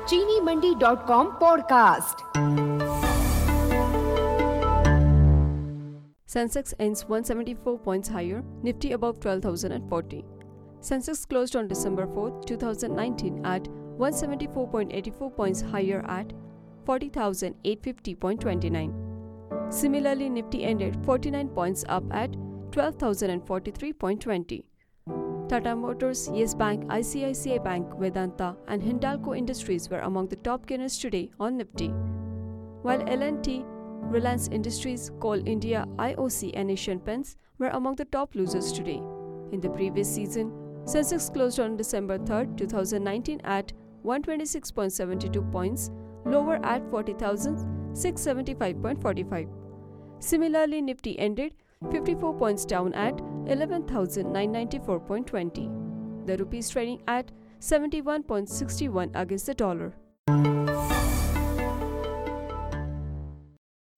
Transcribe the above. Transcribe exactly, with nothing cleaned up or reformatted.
चीनी Mandi dot com podcast. Sensex ends one hundred seventy-four points higher, Nifty above twelve thousand forty. Sensex closed on December fourth, twenty nineteen at one hundred seventy-four point eight four points higher at forty thousand eight hundred fifty point two nine. Similarly, Nifty ended forty-nine points up at twelve thousand forty-three point two zero. Tata Motors, Yes Bank, I C I C I Bank, Vedanta and Hindalco Industries were among the top gainers today on Nifty, while L and T, Reliance Industries, Coal India, I O C and Asian Paints were among the top losers today. In the previous season, Sensex closed on December third, twenty nineteen at one hundred twenty-six point seven two points, lower at forty thousand six hundred seventy-five point four five. Similarly, Nifty ended fifty-four points down at eleven thousand nine hundred ninety-four point two zero. The rupee is trading at seventy-one point six one against the dollar.